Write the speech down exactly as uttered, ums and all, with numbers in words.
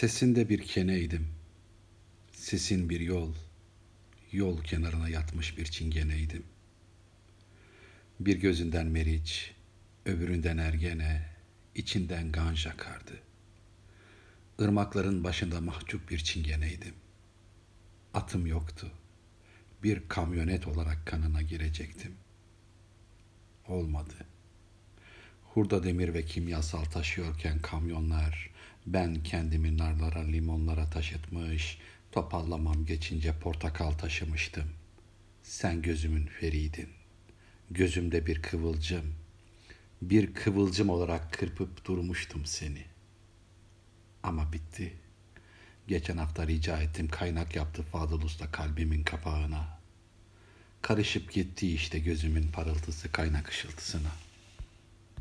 Sesinde bir keneydim, sesin bir yol, yol kenarına yatmış bir çingeneydim. Bir gözünden meriç, öbüründen ergene, içinden ganj akardı. Irmakların başında mahcup bir çingeneydim. Atım yoktu, bir kamyonet olarak kanına girecektim. Olmadı. Hurda demir ve kimyasal taşıyorken kamyonlar, ben kendimi narlara, limonlara taşıtmış, topallamam geçince portakal taşımıştım. Sen gözümün feriydin. Gözümde bir kıvılcım, bir kıvılcım olarak kırpıp durmuştum seni. Ama bitti. Geçen hafta rica ettim, kaynak yaptı Fadıl Usta kalbimin kapağına. Karışıp gitti işte gözümün parıltısı kaynak ışıltısına.